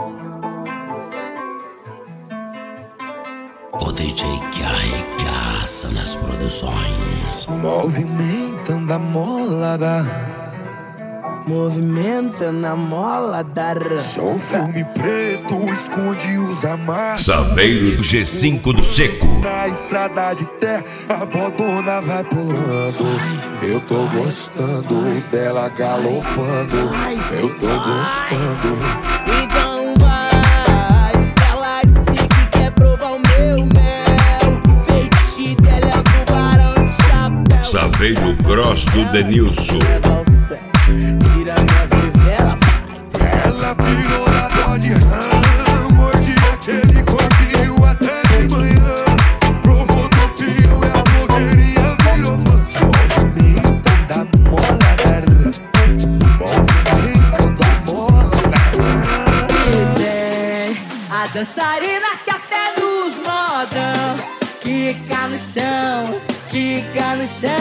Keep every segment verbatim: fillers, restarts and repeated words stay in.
O D J que arregaça nas produções. Movimentando a molada, movimentando a molada. sou filme preto, esconde os amarros. Saveiro do G cinco do Seco. Na estrada de terra, a bodona vai pulando. Eu tô gostando dela galopando. Eu tô gostando. Então vai, ela disse que quer provar o meu mel. Feitiço dela é o tubarão de chapéu. Saveiro Gross do Denilson. Tira minhas vezes, Ela pirou na dó de rã, mordi aquele corpinho até de manhã. Provou do pio e a blogueirinha virou fã. Movimentando a molada, movimentando a molada. e vem a dançarina que até nos modão. Quica no chão, quica no chão.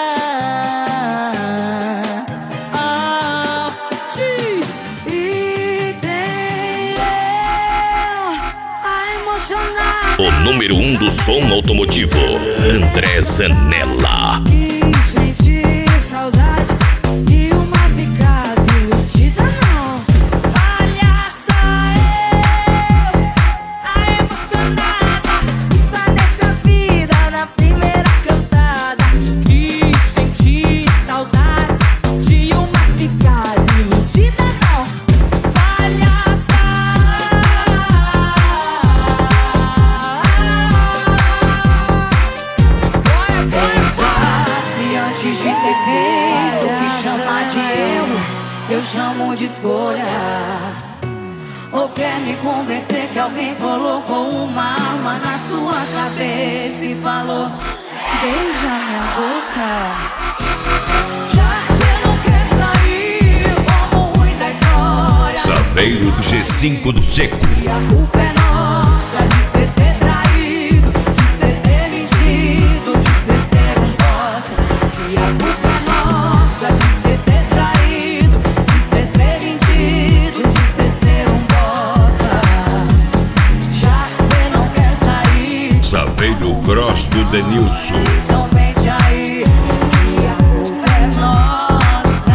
O número um do som automotivo, André Zanella. E sentir saudade de uma ficada iludida, não. Olha só eu, a emocionada, pra deixar a vida na primeira cantada. Que sentir saudade de uma ficada iludida, não. Olha só. Antes de ter feito o que chamar de erro, eu chamo de escolha. Ou quer me convencer que alguém colocou uma arma na sua cabeça e falou: beija minha boca. Já que você não quer sair como ruim da história, Saveiro do G cinco do Seco. e a culpa é nossa de ser ter traído, de ser ter mentido, de ser ser um bosta. E a culpa é nossa de ser ter traído, de ser ter mentido, de ser ser um bosta. Já que cê não quer sair, Saveiro Gross do Denilson. então mente aí, que a culpa é nossa.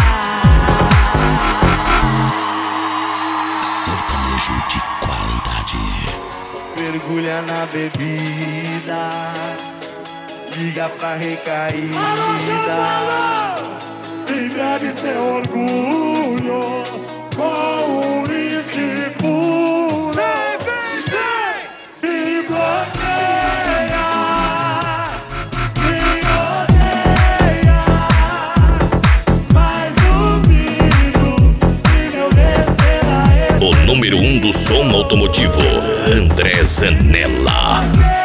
Sertanejo de qualidade. Mergulha na bebida, liga pra recaída. E bebe seu orgulho com um uísque puro. Vem, vem, vem, me bloqueia, me odeia, mas duvido que meu descer a O número um do som automotivo, André Zanella.